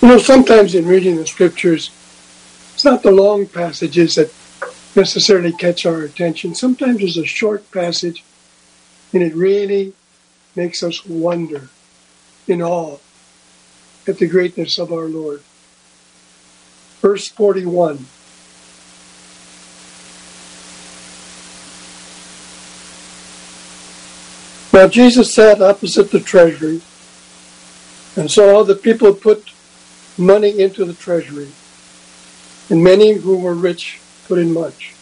Sometimes in reading the scriptures, it's not the long passages that necessarily catch our attention. Sometimes there's a short passage, and it really makes us wonder in awe at the greatness of our Lord. Verse 41. Now Jesus sat opposite the treasury and saw all the people put money into the treasury, and many who were rich put in much.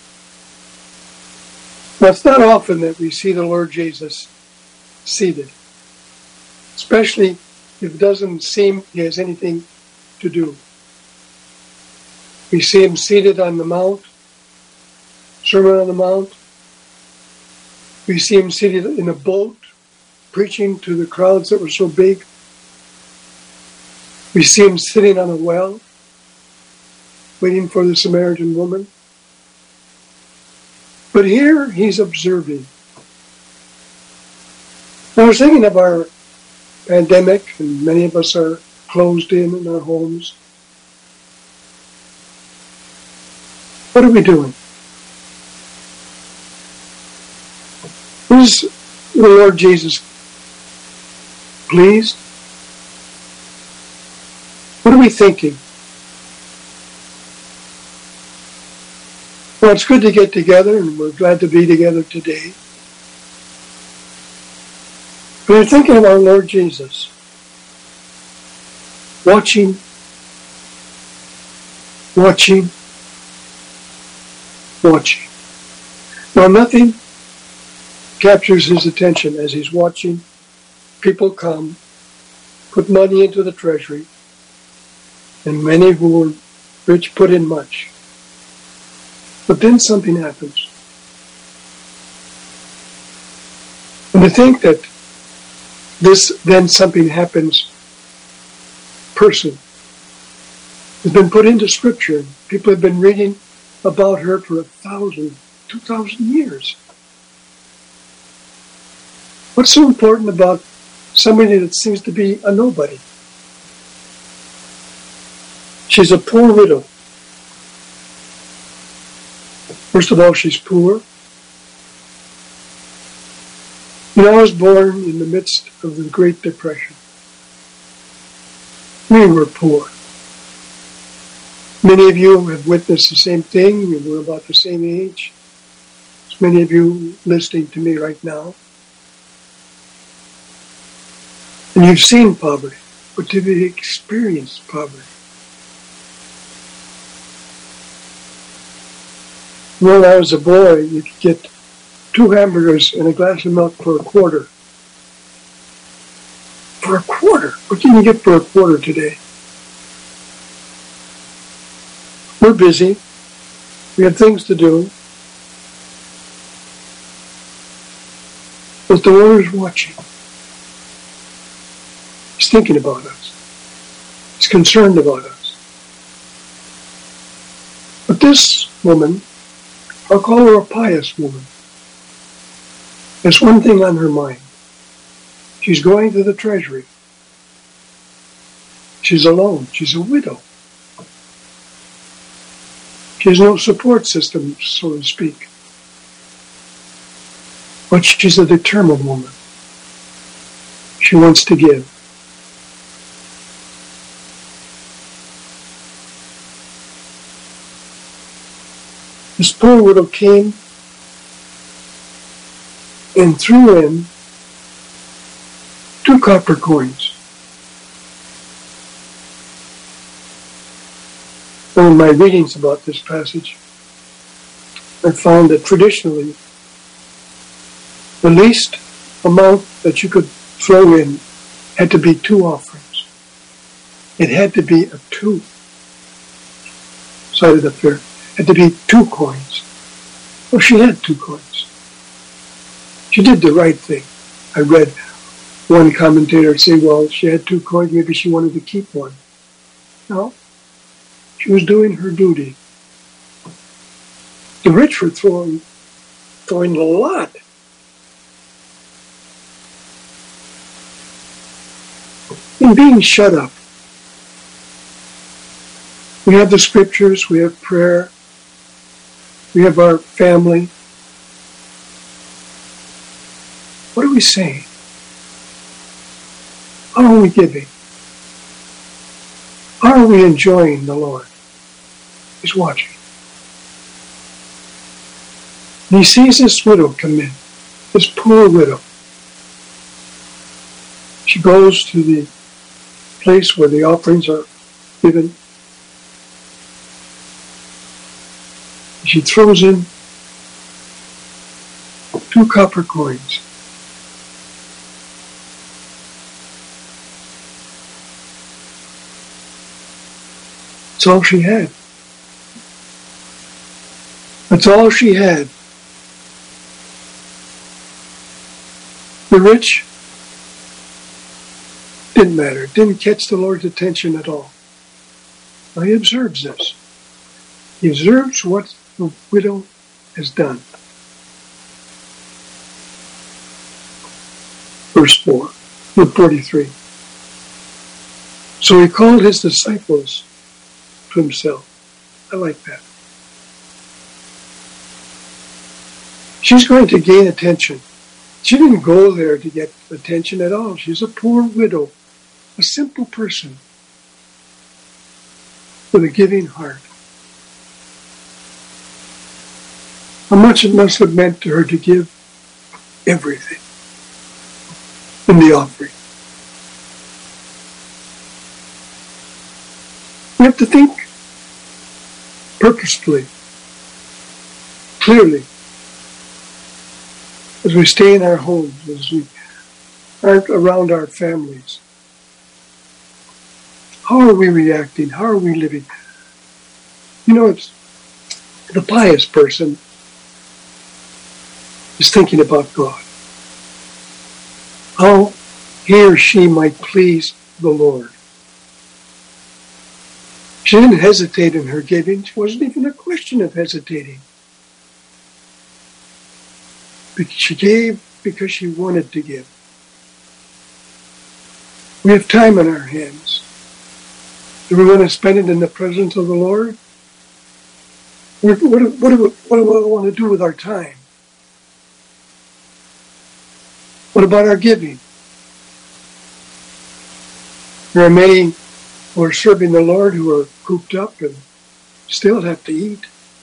Now, it's not often that we see the Lord Jesus seated, especially if it doesn't seem he has anything to do. We see him seated on the Mount, Sermon on the Mount. We see him seated in a boat, preaching to the crowds that were so big. We see him sitting on a well, waiting for the Samaritan woman. But here he's observing. I was thinking of our pandemic, and many of us are closed in our homes. What are we doing? Is the Lord Jesus pleased? What are we thinking? Well, it's good to get together, and we're glad to be together today. But I'm thinking of our Lord Jesus, watching. Now, nothing captures his attention as he's watching people come, put money into the treasury, and many who were rich put in much. But then something happens. And to think that then something happens person has been put into Scripture. People have been reading about her for 1,000, 2,000 years. What's so important about somebody that seems to be a nobody? She's a poor widow. First of all, she's poor. I was born in the midst of the Great Depression. We were poor. Many of you have witnessed the same thing. You were about the same age as many of you listening to me right now. And you've seen poverty, but have you experienced poverty? When I was a boy, you could get 2 hamburgers and a glass of milk for $0.25. For $0.25? What can you get for $0.25 today? We're busy. We have things to do. But the Lord is watching. He's thinking about us. He's concerned about us. But this woman, I'll call her a pious woman, has one thing on her mind. She's going to the treasury. She's alone. She's a widow. She has no support system, so to speak. But she's a determined woman. She wants to give. This poor widow came and threw in 2 copper coins. In my readings about this passage, I found that traditionally, the least amount that you could throw in had to be 2 offerings. It had to be a 2-sided affair. It had to be 2 coins. Well, she had 2 coins. She did the right thing. I read one commentator say, well, she had 2 coins, maybe she wanted to keep one. No. She was doing her duty. The rich were throwing a lot. In being shut up, We have the scriptures, we have prayer, we have our family. What are we saying? How are we giving? How are we enjoying the Lord? He's watching. And he sees this widow come in, this poor widow. She goes to the place where the offerings are given. She throws in 2 copper coins. That's all she had. That's all she had. The rich didn't matter. Didn't catch the Lord's attention at all. Now he observes this. He observes what the widow has done. Verse 4, Luke 43. So he called his disciples to himself. I like that. She's going to gain attention. She didn't go there to get attention at all. She's a poor widow, a simple person with a giving heart. How much it must have meant to her to give everything in the offering. We have to think purposefully, clearly, as we stay in our homes, as we aren't around our families. How are we reacting? How are we living? You know, it's the pious person is thinking about God. How he or she might please the Lord. She didn't hesitate in her giving. It wasn't even a question of hesitating. She gave because she wanted to give. We have time on our hands. Do we want to spend it in the presence of the Lord? What do we want to do with our time? What about our giving? There are many who are serving the Lord who are cooped up and still have to eat.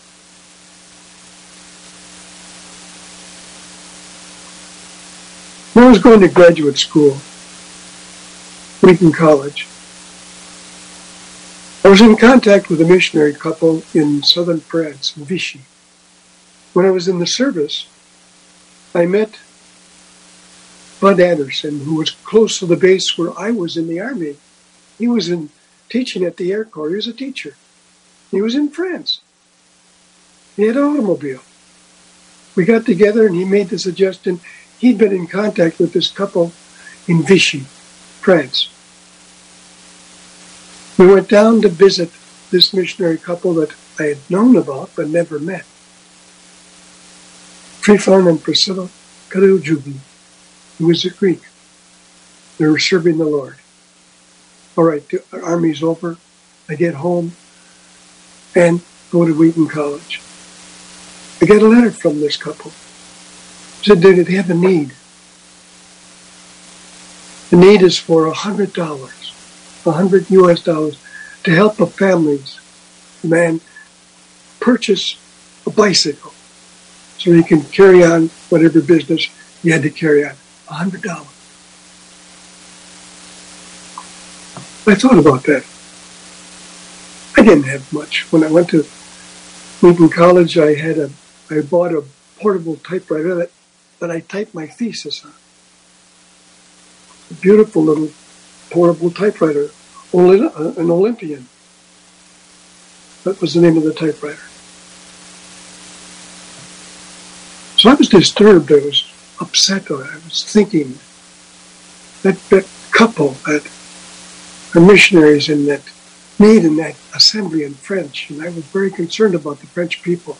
When I was going to graduate school, Wheaton College, I was in contact with a missionary couple in southern France, in Vichy. When I was in the service, I met Bud Anderson, who was close to the base where I was in the Army. He was teaching at the Air Corps. He was a teacher. He was in France. He had an automobile. We got together and he made the suggestion. He'd been in contact with this couple in Vichy, France. We went down to visit this missionary couple that I had known about but never met. Trifon and Priscilla Karajubi. He was a Greek. They were serving the Lord. All right, the army's over. I get home and go to Wheaton College. I get a letter from this couple. Said they have a need. The need is for $100, $100 US, to help a family's man purchase a bicycle so he can carry on whatever business he had to carry on. $100. I thought about that. I didn't have much. When I went to Wheaton College, I bought a portable typewriter that I typed my thesis on. A beautiful little portable typewriter, an Olympian. That was the name of the typewriter. So I was disturbed. I was upset. I was thinking that couple, that are missionaries in that meet in that assembly in French, and I was very concerned about the French people.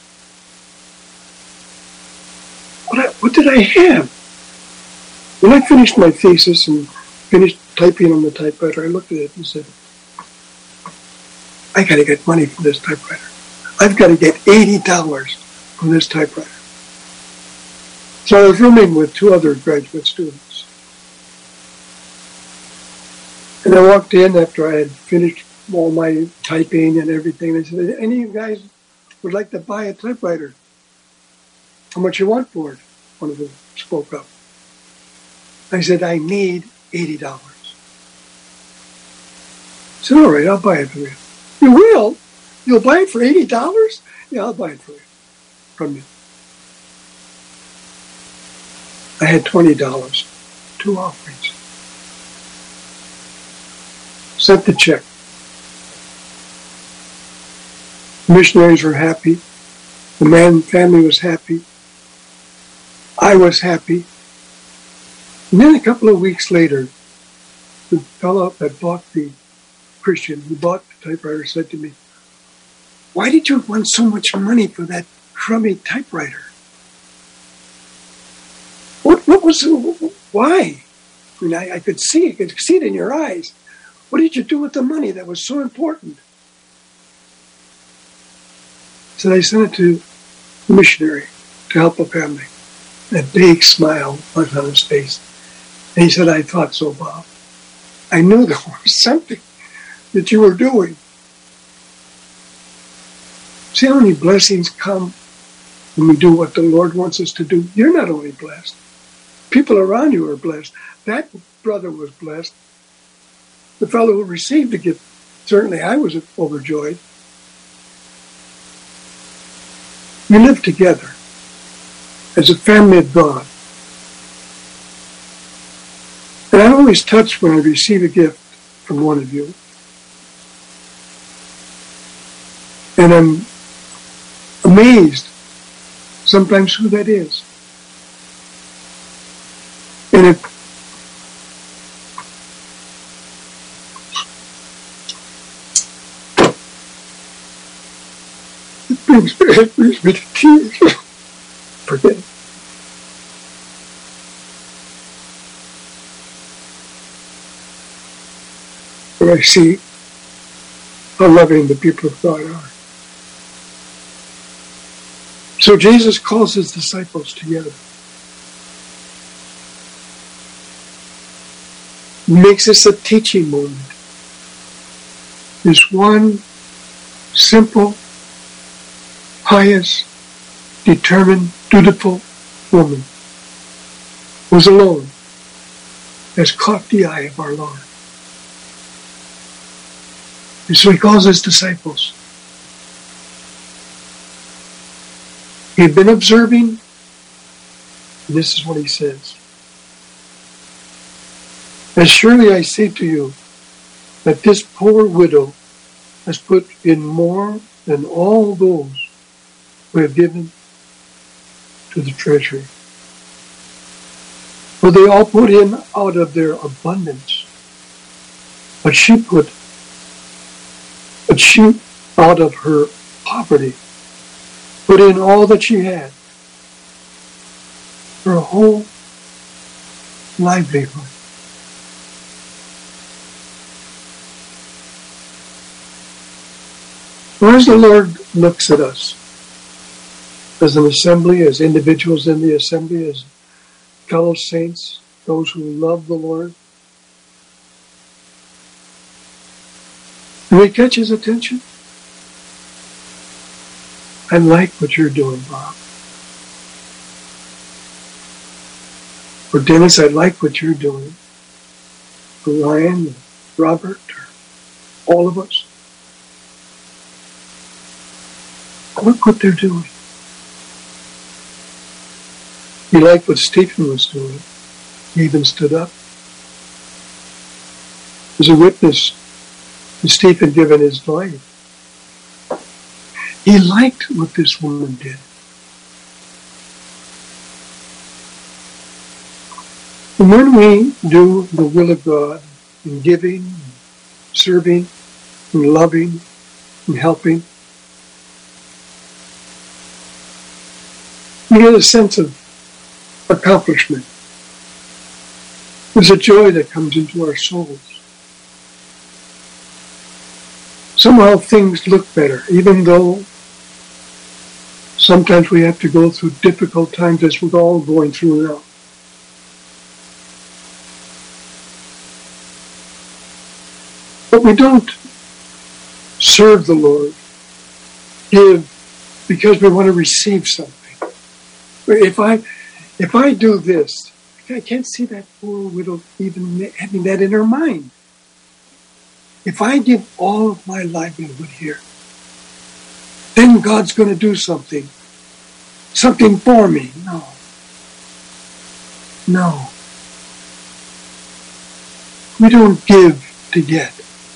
What did I have? When I finished my thesis and finished typing on the typewriter, I looked at it and said, I got to get money for this typewriter. I've got to get $80 for this typewriter. So I was rooming with 2 other graduate students. And I walked in after I had finished all my typing and everything. And I said, any of you guys would like to buy a typewriter? How much you want for it? One of them spoke up. I said, I need $80. I said, all right, I'll buy it for you. You will? You'll buy it for $80? Yeah, I'll buy it for you. From you. I had $20, 2 offerings. Sent the check. Missionaries were happy. The family was happy. I was happy. And then a couple of weeks later, the fellow that bought the Christian who bought the typewriter said to me, why did you want so much money for that crummy typewriter? What was, why? I mean, I could see it in your eyes. What did you do with the money that was so important? So I sent it to a missionary to help a family. That big smile was on his face. And he said, I thought so, Bob. I knew there was something that you were doing. See how many blessings come when we do what the Lord wants us to do? You're not only blessed. People around you are blessed. That brother was blessed. The fellow who received the gift, certainly I was overjoyed. We live together as a family of God. And I'm always touched when I receive a gift from one of you. And I'm amazed sometimes who that is. And it brings me to tears. Forget it. When I see how loving the people of God are. So Jesus calls his disciples together. He makes this a teaching moment. This one simple, pious, determined, dutiful woman was alone, has caught the eye of our Lord. And so he calls his disciples. He had been observing, and this is what he says. As surely I say to you, that this poor widow has put in more than all those who have given to the treasury. For they all put in out of their abundance, but she out of her poverty put in all that she had, her whole livelihood. Well, as the Lord looks at us, as an assembly, as individuals in the assembly, as fellow saints, those who love the Lord, do we catch his attention? I like what you're doing, Bob. For Dennis, I like what you're doing. For Ryan, Robert, all of us. Look what they're doing. He liked what Stephen was doing. He even stood up. As a witness to Stephen giving his life. He liked what this woman did. And when we do the will of God in giving, serving, and loving, and helping, we get a sense of accomplishment. There's a joy that comes into our souls. somehow things look better, even though sometimes we have to go through difficult times as we're all going through now. But we don't serve the Lord, give because we want to receive something. If I do this, I can't see that poor widow even having that in her mind. If I give all of my livelihood here, then God's going to do something for me. No. We don't give to get.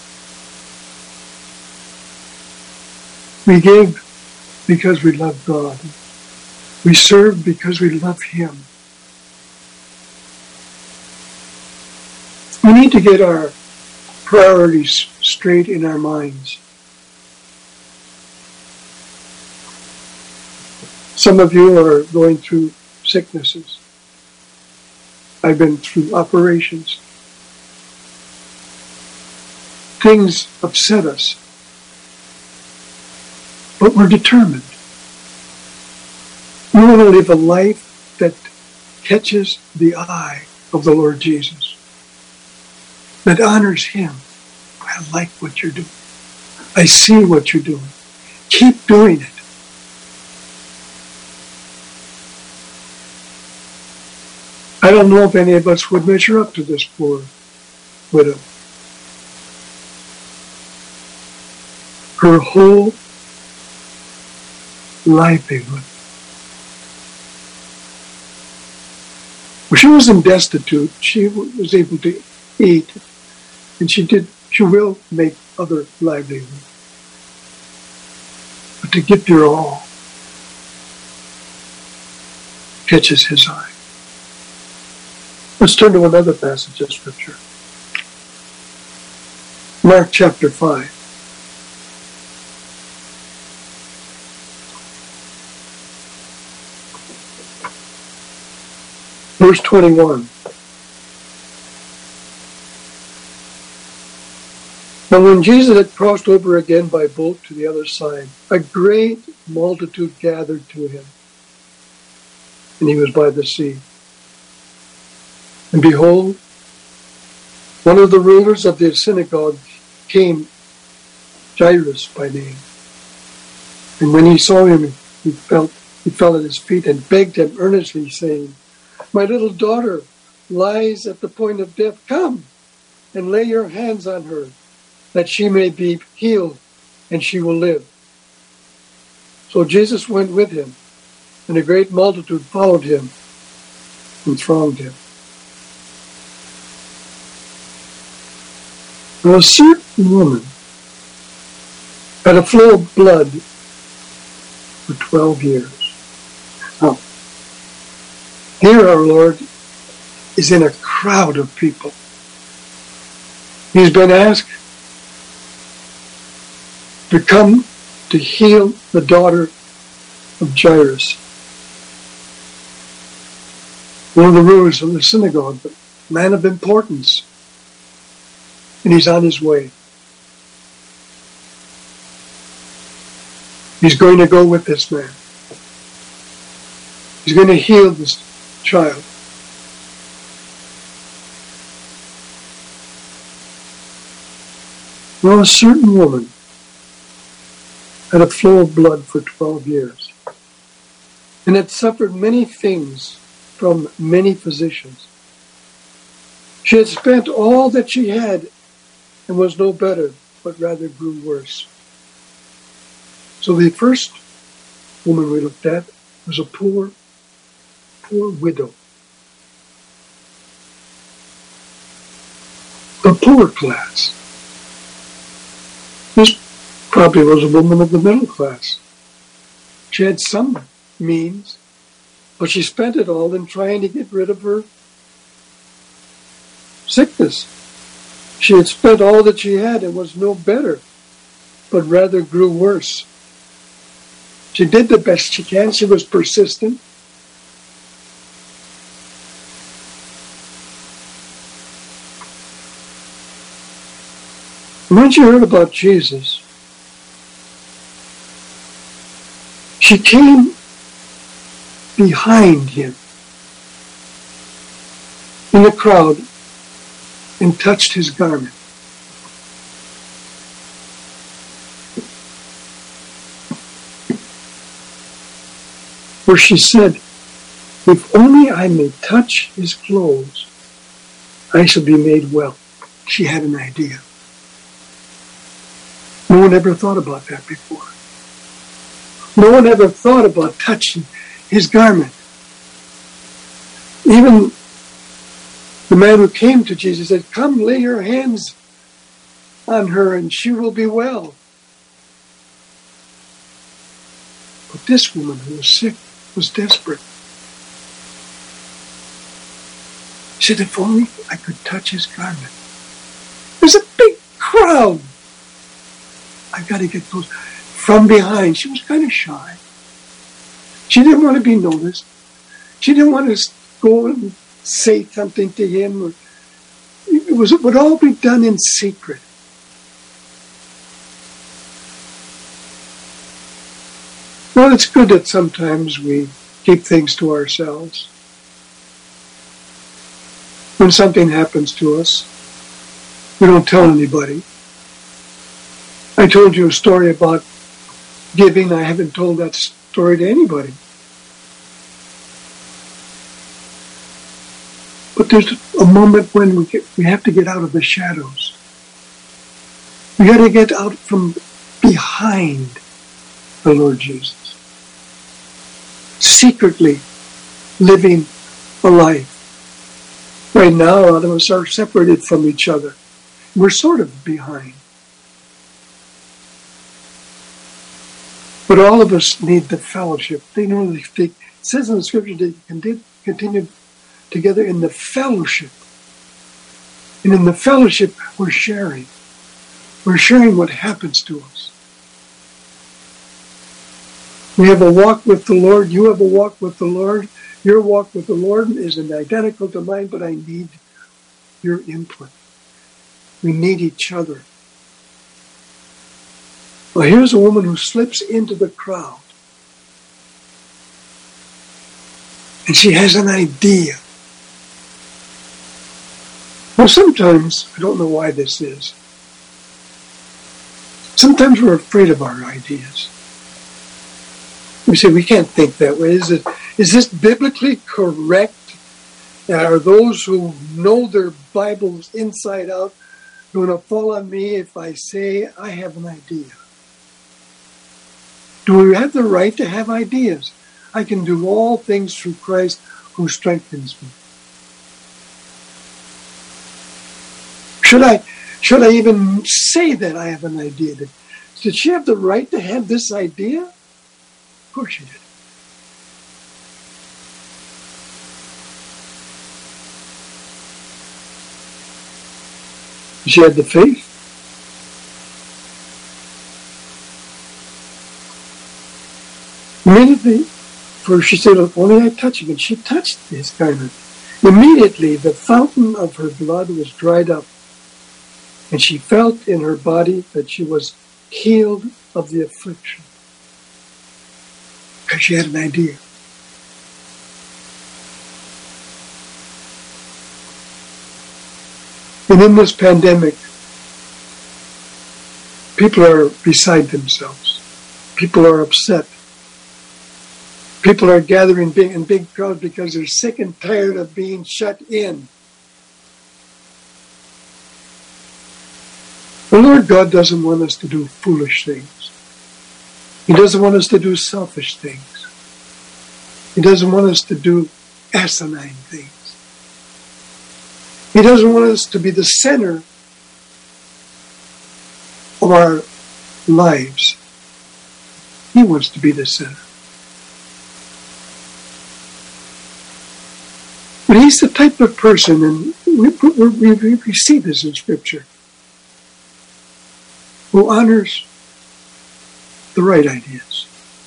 We give because we love God. We serve because we love Him. We need to get our priorities straight in our minds. Some of you are going through sicknesses. I've been through operations. Things upset us. But we're determined. We want to live a life that catches the eye of the Lord Jesus, that honors Him. I like what you're doing. I see what you're doing. Keep doing it. I don't know if any of us would measure up to this poor widow. Her whole livelihood. When she wasn't destitute, she was able to eat, and she will make other livelihood. But to give your all catches His eye. Let's turn to another passage of Scripture. Mark chapter 5. Verse 21. Now when Jesus had crossed over again by boat to the other side, a great multitude gathered to Him, and He was by the sea. And behold, one of the rulers of the synagogue came, Jairus by name. And when he saw him, he fell at his feet and begged him earnestly, saying, "My little daughter lies at the point of death. Come and lay your hands on her, that she may be healed, and she will live." So Jesus went with him, and a great multitude followed him and thronged him. Now a certain woman had a flow of blood for 12 years. Now, here our Lord is in a crowd of people. He's been asked to come to heal the daughter of Jairus, one of the rulers of the synagogue, but man of importance. And he's on his way. He's going to go with this man. He's going to heal this child. Well, a certain woman had a flow of blood for 12 years and had suffered many things from many physicians. She had spent all that she had and was no better, but rather grew worse. So the first woman we looked at was a poor widow. The poor class. This probably was a woman of the middle class. She had some means, but she spent it all in trying to get rid of her sickness. She had spent all that she had and was no better, but rather grew worse. She did the best she can. She was persistent. And when she heard about Jesus, She came behind him in the crowd and touched his garment. For she said, if only I may touch his clothes, I shall be made well. She had an idea. No one ever thought about that before. No one ever thought about touching his garment. Even the man who came to Jesus said, come lay your hands on her and she will be well. But this woman who was sick was desperate. She said, if only I could touch his garment. There's a big crowd. I've got to get close. From behind, she was kind of shy. She didn't want to be noticed. She didn't want to go and say something to him. It would all be done in secret. Well, it's good that sometimes we keep things to ourselves. When something happens to us, we don't tell anybody. I told you a story about giving. I haven't told that story to anybody. But there's a moment when we have to get out of the shadows. We got to get out from behind the Lord Jesus. Secretly living a life. Right now, a lot of us are separated from each other. We're sort of behind. But all of us need the fellowship. It says in the scripture they continue together in the fellowship. And in the fellowship, we're sharing. We're sharing what happens to us. We have a walk with the Lord. You have a walk with the Lord. Your walk with the Lord isn't identical to mine, but I need your input. We need each other. Well, here's a woman who slips into the crowd. And she has an idea. Well, sometimes, I don't know why this is, sometimes we're afraid of our ideas. We say, we can't think that way. Is this biblically correct? Are those who know their Bibles inside out going to fall on me if I say I have an idea? Do we have the right to have ideas? I can do all things through Christ who strengthens me. Should I even say that I have an idea? Did she have the right to have this idea? Of course she did. She had the faith. Immediately, for she said, if only I touch him, and she touched his garment. Immediately, the fountain of her blood was dried up, and she felt in her body that she was healed of the affliction. Because she had an idea. And in this pandemic, people are beside themselves. People are upset. People are gathering in big crowds because they're sick and tired of being shut in. The Lord God doesn't want us to do foolish things. He doesn't want us to do selfish things. He doesn't want us to do asinine things. He doesn't want us to be the center of our lives. He wants to be the center. But he's the type of person, and we see this in Scripture, who honors the right ideas.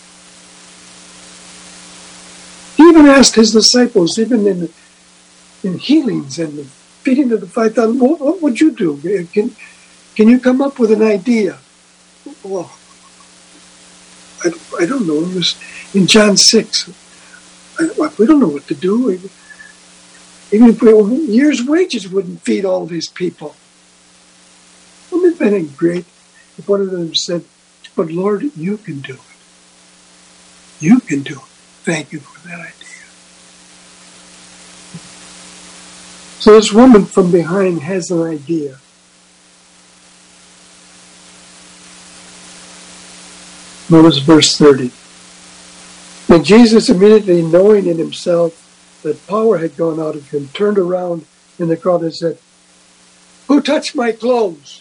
He even asked his disciples, even in healings and the feeding of the 5,000, what would you do? Can you come up with an idea? Well, I don't know. It was in John 6. We don't know what to do. Even if a year's wages wouldn't feed all these people. Wouldn't it have been great if one of them said, but Lord, you can do it. You can do it. Thank you for that idea. So this woman from behind has an idea. Notice verse 30. And Jesus, immediately knowing in himself that power had gone out of him, turned around in the crowd and said, "Who touched my clothes?"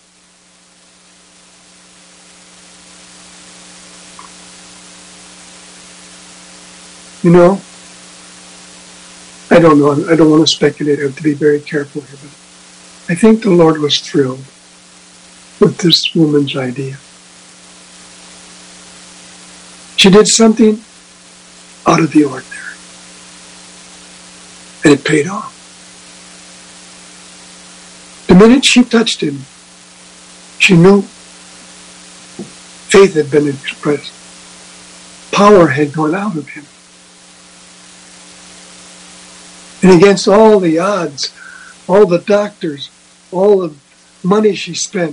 You know, I don't know. I don't want to speculate. I have to be very careful here. But I think the Lord was thrilled with this woman's idea. She did something out of the ordinary. And it paid off. The minute she touched him, she knew faith had been expressed. Power had gone out of him. And against all the odds, all the doctors, all the money she spent,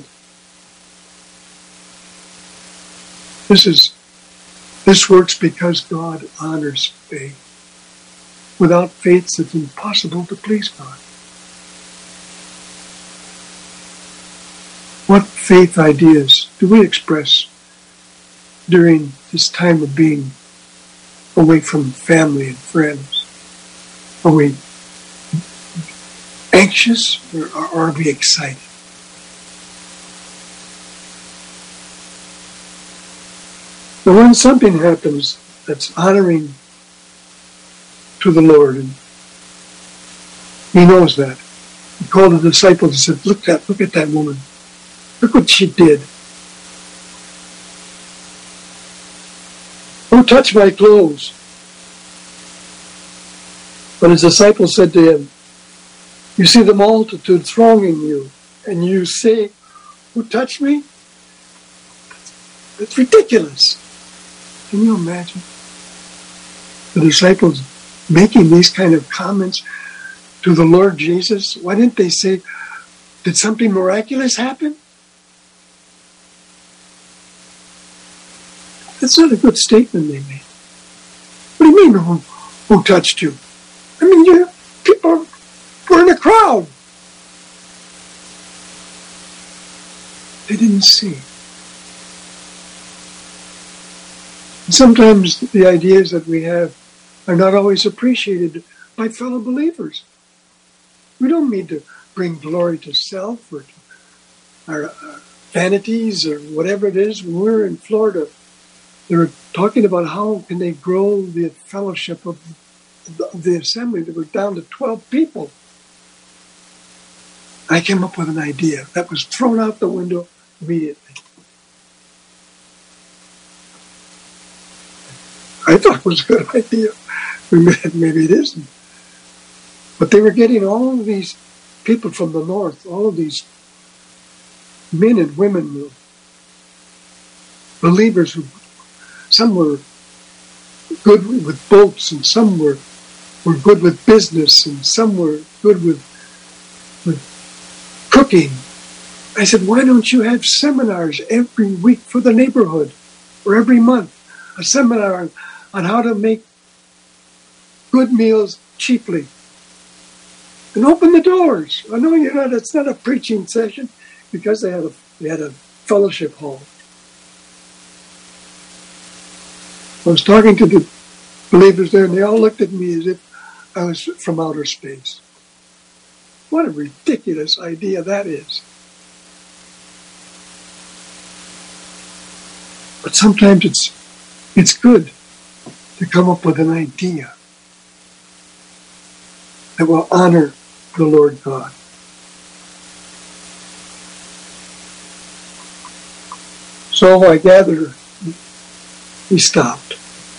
this works because God honors faith. Without faith, it's impossible to please God. What faith ideas do we express during this time of being away from family and friends? Are we anxious or are we excited? But when something happens that's honoring to the Lord, and he knows that, he called the disciples and said, look at that woman. Look what she did. Who touched my clothes? But his disciples said to him, you see the multitude thronging you, and you say, who touched me? It's ridiculous. Can you imagine? The disciples making these kind of comments to the Lord Jesus. Why didn't they say, did something miraculous happen? That's not a good statement they made. What do you mean, who touched you? I mean, people were in a crowd. They didn't see. And sometimes the ideas that we have are not always appreciated by fellow believers. We don't need to bring glory to self or to our vanities or whatever it is. When we're in Florida, they were talking about how can they grow the fellowship of the assembly. They were down to 12 people. I came up with an idea that was thrown out the window immediately. I thought it was a good idea. Maybe it isn't. But they were getting all of these people from the north, all of these men and women, believers who, some were good with boats and some were good with business and some were good with cooking. I said, why don't you have seminars every week for the neighborhood or every month? A seminar on how to make good meals cheaply. And open the doors. I know it's not a preaching session because they had a fellowship hall. I was talking to the believers there, and they all looked at me as if I was from outer space. What a ridiculous idea that is. But sometimes it's good to come up with an idea that will honor the Lord God. So I gather he stopped.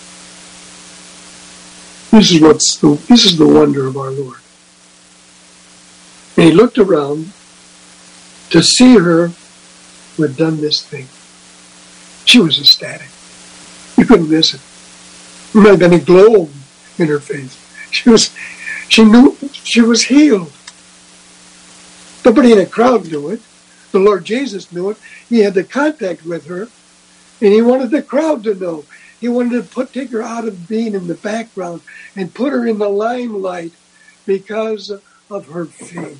This is the wonder of our Lord. And he looked around to see her who had done this thing. She was ecstatic. You couldn't miss it. There might have been a glow in her face. She knew she was healed. Nobody in the crowd knew it. The Lord Jesus knew it. He had the contact with her, and he wanted the crowd to know. He wanted to take her out of being in the background and put her in the limelight because of her faith.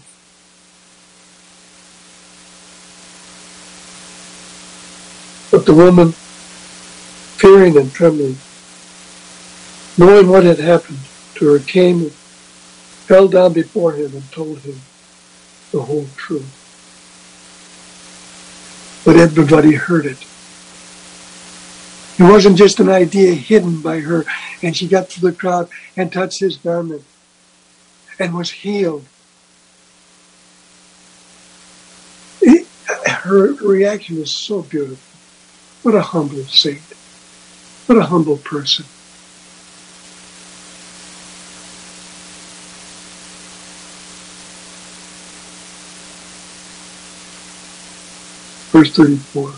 But the woman, fearing and trembling, knowing what had happened to her, came and fell down before him and told him the whole truth. But everybody heard it. It wasn't just an idea hidden by her, and she got to the crowd and touched his garment and was healed. Her reaction was so beautiful. What a humble saint. What a humble person. Verse 34.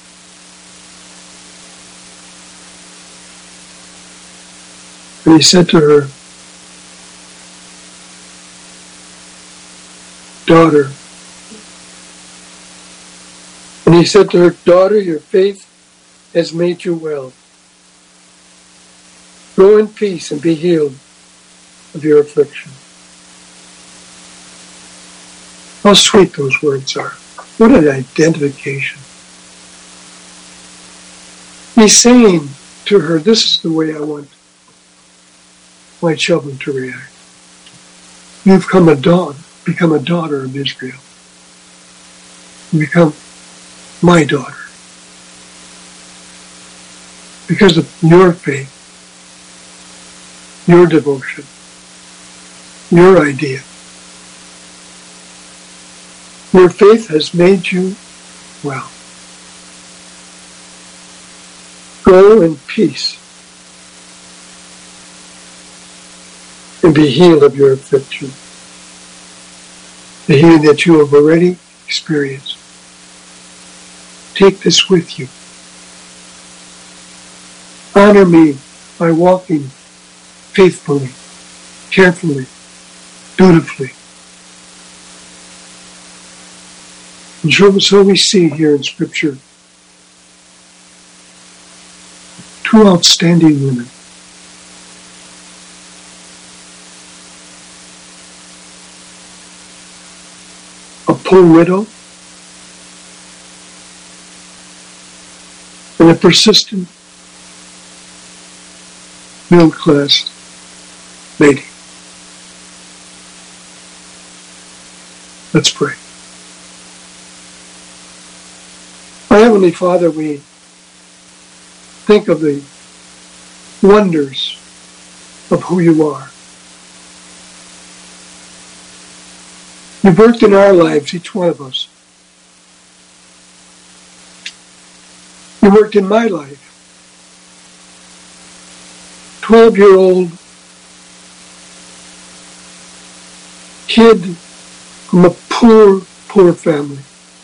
And he said to her, daughter. And he said to her, daughter, your faith has made you well. Go in peace and be healed of your affliction. How sweet those words are. What an identification. He's saying to her, this is the way I want my children to react. You've become a daughter of Israel. You become my daughter. Because of your faith, your devotion, your idea. Your faith has made you well. Go in peace and be healed of your affliction. The healing that you have already experienced. Take this with you. Honor me by walking faithfully, carefully, dutifully. And so we see here in Scripture two outstanding women. A poor widow and a persistent middle-class lady. Let's pray. Our Heavenly Father, we think of the wonders of who you are. You've worked in our lives, each one of us. You worked in my life. 12-year-old kid from a poor family.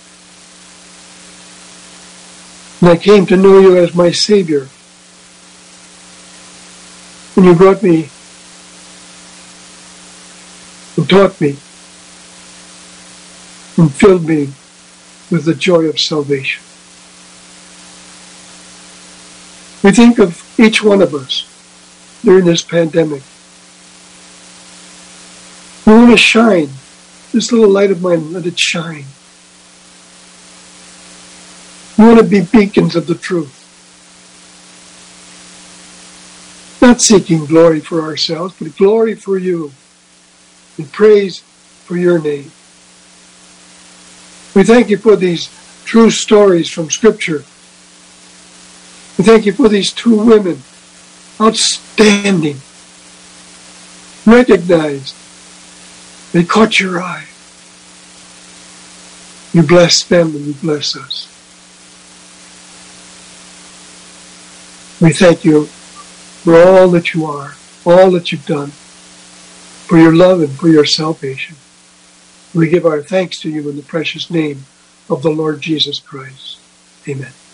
And I came to know you as my Savior. And you brought me and taught me and filled me with the joy of salvation. We think of each one of us during this pandemic. We want to shine. This little light of mine, let it shine. We want to be beacons of the truth. Not seeking glory for ourselves, but glory for you and praise for your name. We thank you for these true stories from Scripture. We thank you for these two women, outstanding, recognized. They caught your eye. You bless them and you bless us. We thank you for all that you are, all that you've done, for your love and for your salvation. We give our thanks to you in the precious name of the Lord Jesus Christ. Amen.